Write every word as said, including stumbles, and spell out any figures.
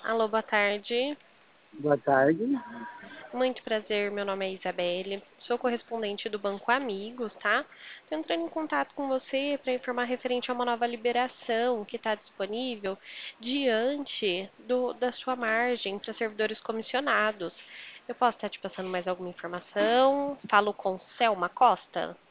Alô, boa tarde. Boa tarde. Muito prazer, meu nome é Isabelle. Sou correspondente do Banco Amigos, tá? Tô entrando em contato com você para informar referente a uma nova liberação que está disponível diante do, da sua margem para servidores comissionados. Eu posso estar te passando mais alguma informação? Falo com Selma Costa?